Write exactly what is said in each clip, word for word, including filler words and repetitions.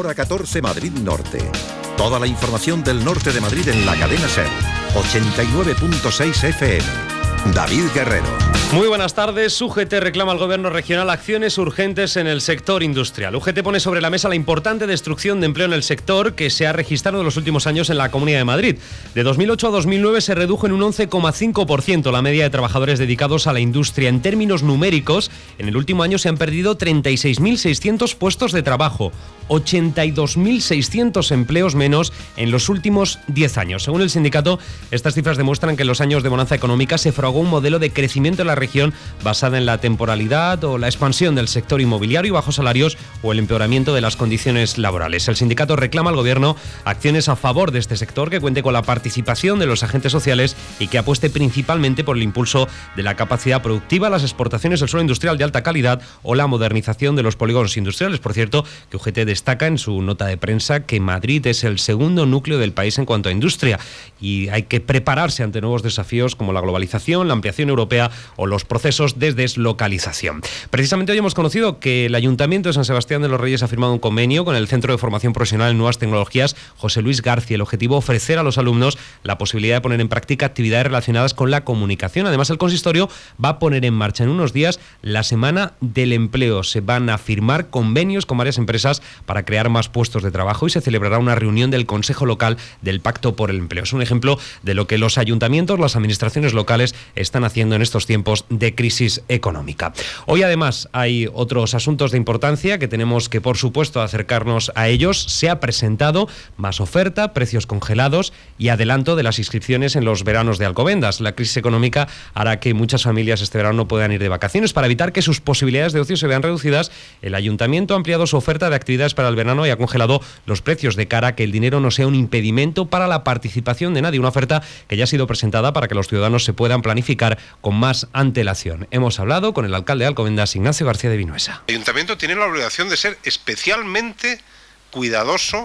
Carrera catorce, Madrid Norte. Toda la información del norte de Madrid en la cadena SER. ochenta y nueve punto seis F M. David Guerrero. Muy buenas tardes. U G T reclama al Gobierno regional acciones urgentes en el sector industrial. U G T pone sobre la mesa la importante destrucción de empleo en el sector que se ha registrado en los últimos años en la Comunidad de Madrid. De dos mil ocho a dos mil nueve se redujo en un once coma cinco por ciento la media de trabajadores dedicados a la industria. En términos numéricos, en el último año se han perdido treinta y seis mil seiscientos puestos de trabajo, ochenta y dos mil seiscientos empleos menos en los últimos diez años. Según el sindicato, estas cifras demuestran que en los años de bonanza económica se fragó un modelo de crecimiento en la región basada en la temporalidad o la expansión del sector inmobiliario y bajos salarios o el empeoramiento de las condiciones laborales. El sindicato reclama al Gobierno acciones a favor de este sector que cuente con la participación de los agentes sociales y que apueste principalmente por el impulso de la capacidad productiva, las exportaciones del suelo industrial de alta calidad o la modernización de los polígonos industriales. Por cierto, que U G T destaca en su nota de prensa que Madrid es el segundo núcleo del país en cuanto a industria y hay que prepararse ante nuevos desafíos como la globalización, la ampliación europea o los procesos de deslocalización. Precisamente hoy hemos conocido que el Ayuntamiento de San Sebastián de los Reyes ha firmado un convenio con el Centro de Formación Profesional en Nuevas Tecnologías José Luis García. El objetivo, ofrecer a los alumnos la posibilidad de poner en práctica actividades relacionadas con la comunicación. Además, el consistorio va a poner en marcha en unos días la Semana del Empleo. Se van a firmar convenios con varias empresas para crear más puestos de trabajo y se celebrará una reunión del Consejo Local del Pacto por el Empleo. Es un ejemplo de lo que los ayuntamientos, las administraciones locales están haciendo en estos tiempos de crisis económica. Hoy además hay otros asuntos de importancia que tenemos que, por supuesto, acercarnos a ellos. Se ha presentado más oferta, precios congelados y adelanto de las inscripciones en los veranos de Alcobendas. La crisis económica hará que muchas familias este verano no puedan ir de vacaciones. Para evitar que sus posibilidades de ocio se vean reducidas, el Ayuntamiento ha ampliado su oferta de actividades para el verano y ha congelado los precios de cara a que el dinero no sea un impedimento para la participación de nadie. Una oferta que ya ha sido presentada para que los ciudadanos se puedan planificar con más antelación. Hemos hablado con el alcalde de Alcobendas, Ignacio García de Vinuesa. El Ayuntamiento tiene la obligación de ser especialmente cuidadoso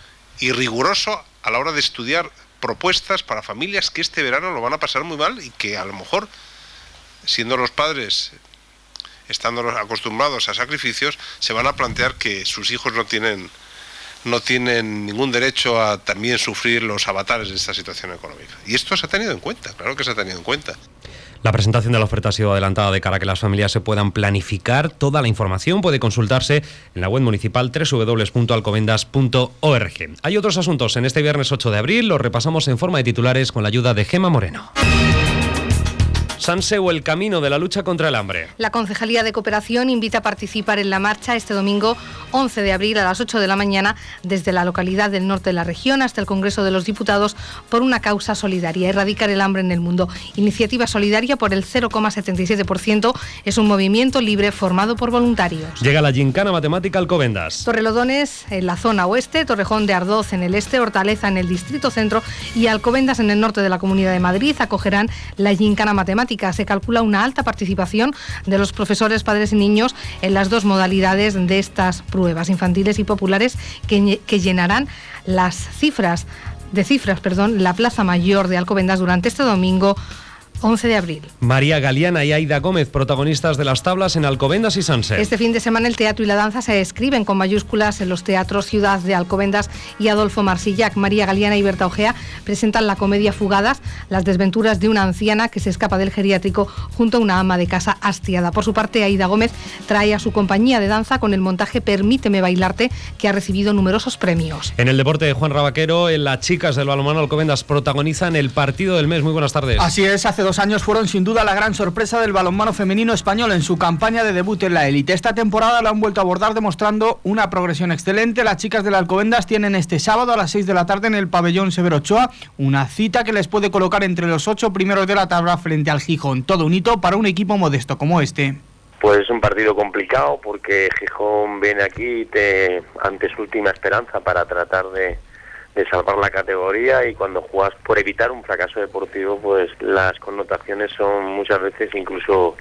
y riguroso a la hora de estudiar propuestas para familias que este verano lo van a pasar muy mal y que a lo mejor, siendo los padres, estando acostumbrados a sacrificios, se van a plantear que sus hijos no tienen, no tienen ningún derecho a también sufrir los avatares de esta situación económica. Y esto se ha tenido en cuenta, claro que se ha tenido en cuenta. La presentación de la oferta ha sido adelantada de cara a que las familias se puedan planificar. Toda la información puede consultarse en la web municipal doble u doble u doble u punto alcobendas punto org. Hay otros asuntos en este viernes ocho de abril, los repasamos en forma de titulares con la ayuda de Gema Moreno. Sanse o el camino de la lucha contra el hambre. La Concejalía de Cooperación invita a participar en la marcha este domingo once de abril a las ocho de la mañana desde la localidad del norte de la región hasta el Congreso de los Diputados por una causa solidaria, erradicar el hambre en el mundo. Iniciativa solidaria por el cero coma setenta y siete por ciento, es un movimiento libre formado por voluntarios. Llega la Gincana Matemática Alcobendas. Torrelodones en la zona oeste, Torrejón de Ardoz en el este, Hortaleza en el distrito centro y Alcobendas en el norte de la Comunidad de Madrid acogerán la Gincana Matemática. Se calcula una alta participación de los profesores, padres y niños en las dos modalidades de estas pruebas, infantiles y populares, que, que llenarán las cifras de cifras, perdón, la Plaza Mayor de Alcobendas durante este domingo once de abril. María Galeana y Aida Gómez, protagonistas de las tablas en Alcobendas y Sanse. Este fin de semana el teatro y la danza se escriben con mayúsculas en los teatros Ciudad de Alcobendas y Adolfo Marsillac. María Galeana y Berta Ojea presentan la comedia Fugadas, las desventuras de una anciana que se escapa del geriátrico junto a una ama de casa hastiada. Por su parte, Aida Gómez trae a su compañía de danza con el montaje Permíteme Bailarte, que ha recibido numerosos premios. En el deporte de Juan Rabaquero, en las chicas del balonmano Alcobendas protagonizan el partido del mes. Muy buenas tardes. Así es, hace dos años fueron sin duda la gran sorpresa del balonmano femenino español en su campaña de debut en la élite. Esta temporada lo han vuelto a abordar demostrando una progresión excelente. Las chicas del Alcobendas tienen este sábado a las seis de la tarde en el pabellón Severo Ochoa una cita que les puede colocar entre los ocho primeros de la tabla frente al Gijón. Todo un hito para un equipo modesto como este. Pues es un partido complicado porque Gijón viene aquí te, ante su última esperanza para tratar de de salvar la categoría, y cuando juegas por evitar un fracaso deportivo, pues las connotaciones son muchas veces incluso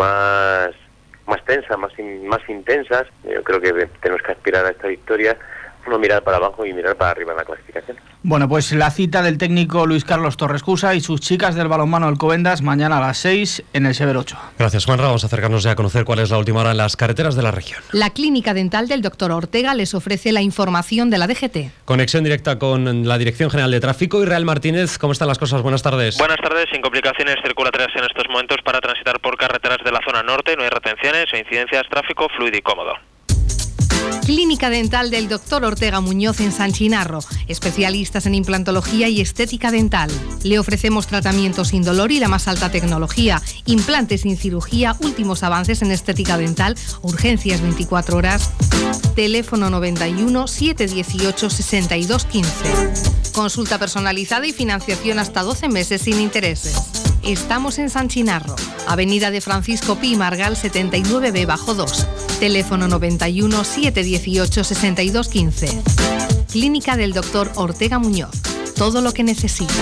más más tensas, más in, más intensas. Yo creo que tenemos que aspirar a esta victoria no mirar para abajo y mirar para arriba en la clasificación. Bueno, pues la cita del técnico Luis Carlos Torrescusa y sus chicas del balonmano Alcobendas mañana a las seis en el Severo ocho. Gracias, Juanra. Vamos a acercarnos ya a conocer cuál es la última hora en las carreteras de la región. La clínica dental del doctor Ortega les ofrece la información de la D G T. Conexión directa con la Dirección General de Tráfico. Israel Martínez, ¿cómo están las cosas? Buenas tardes. Buenas tardes, sin complicaciones circulatorias en estos momentos para transitar por carreteras de la zona norte. No hay retenciones o incidencias, tráfico fluido y cómodo. Clínica dental del doctor Ortega Muñoz en San Chinarro, especialistas en implantología y estética dental. Le ofrecemos tratamiento sin dolor y la más alta tecnología, implantes sin cirugía, últimos avances en estética dental, urgencias veinticuatro horas. Teléfono noventa y uno, setecientos dieciocho, sesenta y dos quince. Consulta personalizada y financiación hasta doce meses sin intereses. Estamos en San Chinarro, Avenida de Francisco Pi Margal setenta y nueve B bajo dos. Teléfono noventa y uno, setecientos dieciocho, sesenta y dos quince. Clínica del doctor Ortega Muñoz. Todo lo que necesita.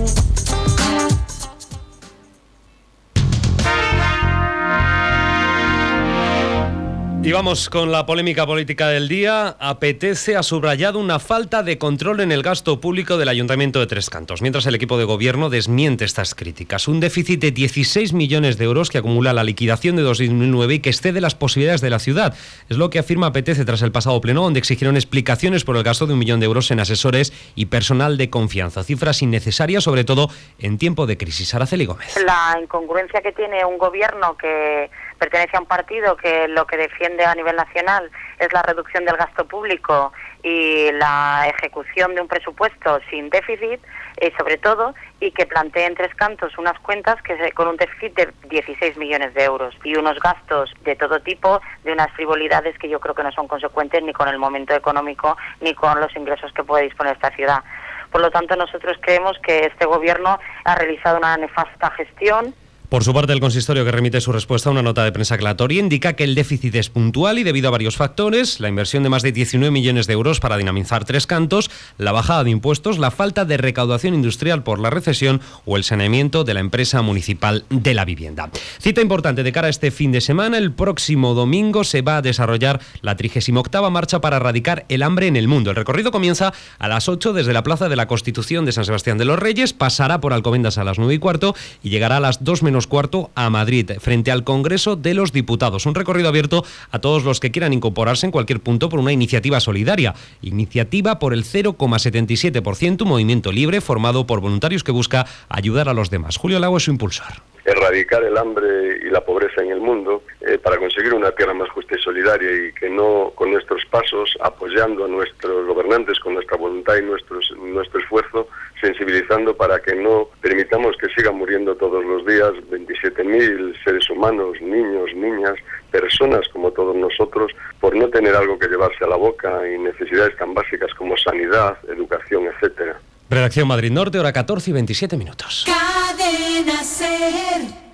Y vamos con la polémica política del día. Apetece ha subrayado una falta de control en el gasto público del Ayuntamiento de Tres Cantos, mientras el equipo de gobierno desmiente estas críticas. Un déficit de dieciséis millones de euros que acumula la liquidación de dos mil nueve y que excede las posibilidades de la ciudad. Es lo que afirma Apetece tras el pasado pleno, donde exigieron explicaciones por el gasto de un millón de euros en asesores y personal de confianza. Cifras innecesarias, sobre todo en tiempo de crisis. Araceli Gómez. La incongruencia que tiene un gobierno que pertenece a un partido que lo que defiende a nivel nacional es la reducción del gasto público y la ejecución de un presupuesto sin déficit, y sobre todo, y que plantee en Tres Cantos unas cuentas que se, con un déficit de dieciséis millones de euros y unos gastos de todo tipo, de unas frivolidades que yo creo que no son consecuentes ni con el momento económico ni con los ingresos que puede disponer esta ciudad. Por lo tanto, nosotros creemos que este gobierno ha realizado una nefasta gestión. Por su parte, el consistorio, que remite su respuesta a una nota de prensa aclaratoria, indica que el déficit es puntual y debido a varios factores: la inversión de más de diecinueve millones de euros para dinamizar Tres Cantos, la bajada de impuestos, la falta de recaudación industrial por la recesión o el saneamiento de la empresa municipal de la vivienda. Cita importante de cara a este fin de semana: el próximo domingo se va a desarrollar la trigésima octava marcha para erradicar el hambre en el mundo. El recorrido comienza a las ocho desde la Plaza de la Constitución de San Sebastián de los Reyes, pasará por Alcobendas a las nueve y cuarto y llegará a las dos menos cuarto a Madrid, frente al Congreso de los Diputados. Un recorrido abierto a todos los que quieran incorporarse en cualquier punto por una iniciativa solidaria. Iniciativa por el cero coma setenta y siete por ciento, un movimiento libre formado por voluntarios que busca ayudar a los demás. Julio Lago es su impulsor. Erradicar el hambre y la pobreza en el mundo eh, para conseguir una tierra más justa y solidaria, y que no con nuestros pasos, apoyando a nuestros gobernantes con nuestra voluntad y nuestros, nuestro esfuerzo, sensibilizando para que no permitamos que sigan muriendo todos los días veintisiete mil seres humanos, niños, niñas, personas como todos nosotros, por no tener algo que llevarse a la boca y necesidades tan básicas como sanidad, educación, etcétera. Redacción Madrid Norte, hora catorce y veintisiete minutos. Cadena SER.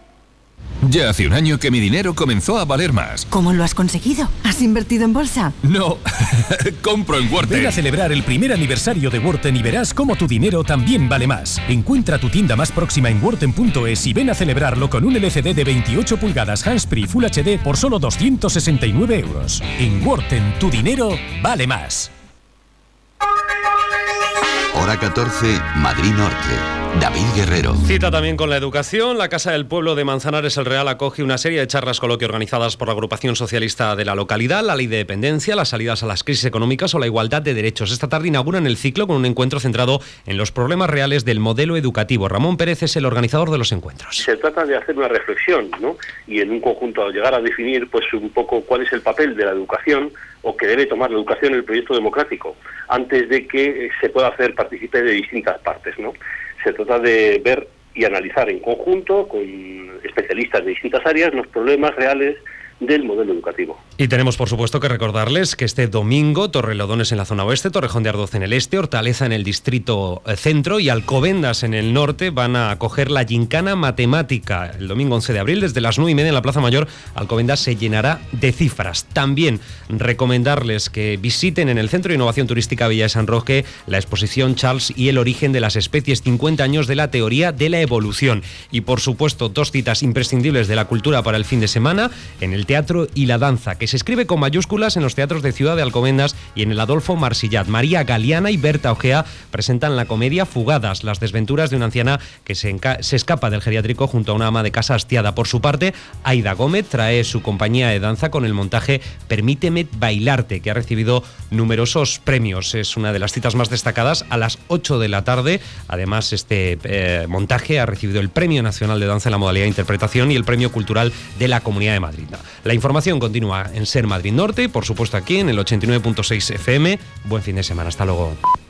Ya hace un año que mi dinero comenzó a valer más. ¿Cómo lo has conseguido? ¿Has invertido en bolsa? No, compro en Worten. Ven a celebrar el primer aniversario de Worten y verás cómo tu dinero también vale más. Encuentra tu tienda más próxima en worten punto es y ven a celebrarlo con un L C D de veintiocho pulgadas hands-free Full H D por solo doscientos sesenta y nueve euros. En Worten, tu dinero vale más. Hora catorce, Madrid Norte. David Guerrero. Cita también con la educación. La Casa del Pueblo de Manzanares el Real acoge una serie de charlas coloquio organizadas por la agrupación socialista de la localidad, la ley de dependencia, las salidas a las crisis económicas o la igualdad de derechos. Esta tarde inauguran el ciclo con un encuentro centrado en los problemas reales del modelo educativo. Ramón Pérez es el organizador de los encuentros. Se trata de hacer una reflexión, ¿no? Y en un conjunto llegar a definir pues un poco cuál es el papel de la educación o que debe tomar la educación en el proyecto democrático, antes de que se pueda hacer partícipe de distintas partes, ¿no? Se trata de ver y analizar en conjunto, con especialistas de distintas áreas, los problemas reales del modelo educativo. Y tenemos, por supuesto, que recordarles que este domingo Torrelodones en la zona oeste, Torrejón de Ardoz en el este, Hortaleza en el distrito centro y Alcobendas en el norte van a acoger la gincana matemática. El domingo once de abril, desde las nueve y media en la Plaza Mayor, Alcobendas se llenará de cifras. También recomendarles que visiten en el Centro de Innovación Turística Villa de San Roque la exposición Charles y el origen de las especies, cincuenta años de la teoría de la evolución. Y, por supuesto, dos citas imprescindibles de la cultura para el fin de semana. En el teatro y la danza, que se escribe con mayúsculas en los teatros de Ciudad de Alcobendas y en el Adolfo Marsillat. María Galeana y Berta Ojea presentan la comedia Fugadas, las desventuras de una anciana que se, se escapa del geriátrico junto a una ama de casa hastiada. Por su parte, Aida Gómez trae su compañía de danza con el montaje Permíteme bailarte, que ha recibido numerosos premios. Es una de las citas más destacadas a las ocho de la tarde. Además, este eh, montaje ha recibido el Premio Nacional de Danza en la modalidad de interpretación y el Premio Cultural de la Comunidad de Madrid. La información continúa en Ser Madrid Norte y, por supuesto, aquí en el ochenta y nueve punto seis F M. Buen fin de semana. Hasta luego.